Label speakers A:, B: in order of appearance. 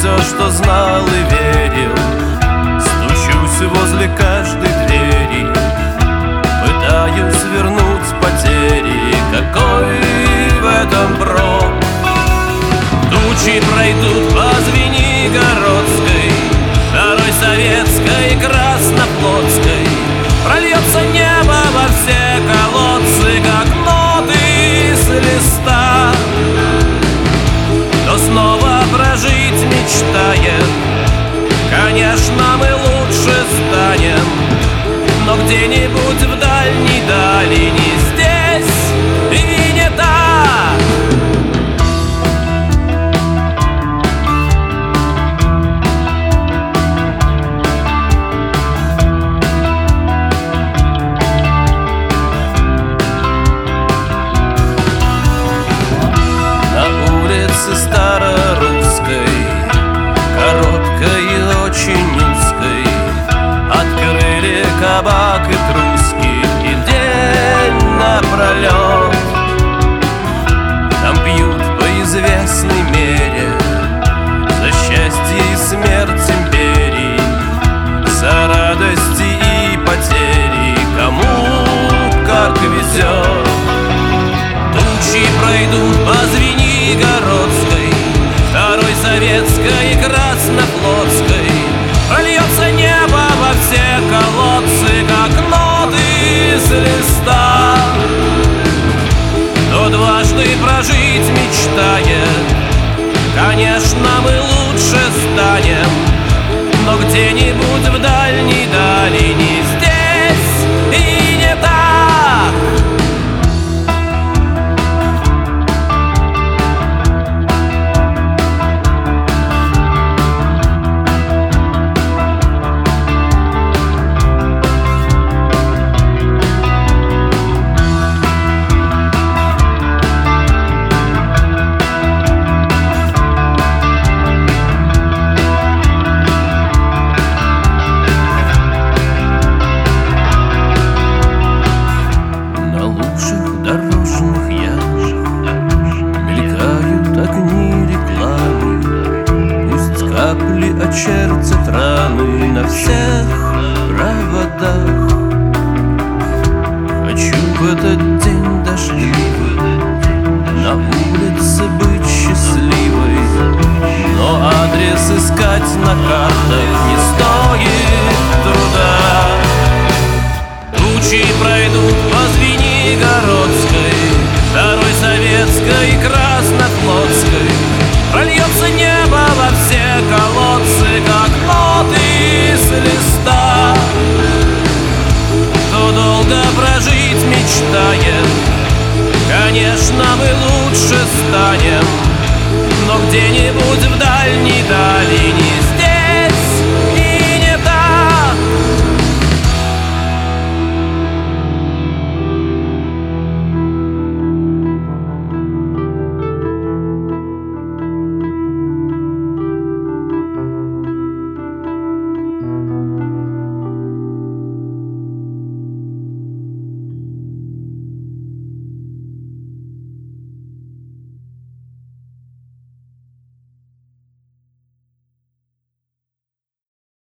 A: все, что знал и верил. Стучусь возле каждой двери, пытаюсь вернуть потери. Какой в этом прок? Тучи пройдут по Звенигородской, Второй Советской, Краснофлотской. Прольется небо во все колодцы, как ноты с листа. Кто снова прожить мечтает, конечно, мы лучше станем, но где-нибудь в дальней дали, не здесь и не так. Старорусской, короткой и очень узкой, открыли кабак и труски, и день напролет. Там пьют по известной мере за счастье и смерть империи, за радости и потери, кому как везет. Тучи пройдут по Звенигородской, Второй Советской и Краснофлотской. Прольется небо во все колодцы, как ноты с листа. Кто дважды прожить мечтает, конечно, мы лучше станем, но где-нибудь в дальней дали, не здесь и не так. Очертят раны на всех проводах. Хочу в этот день дождливый на улице быть счастливой, но адрес искать на картах не стоит труда. Тучи пройдут по Звенигородской, Второй Советской и Краснофлотской. Прольется небо во все колодцы, как ноты с листа. Кто долго прожить мечтает, конечно, мы лучше станем, но где-нибудь в дальней дали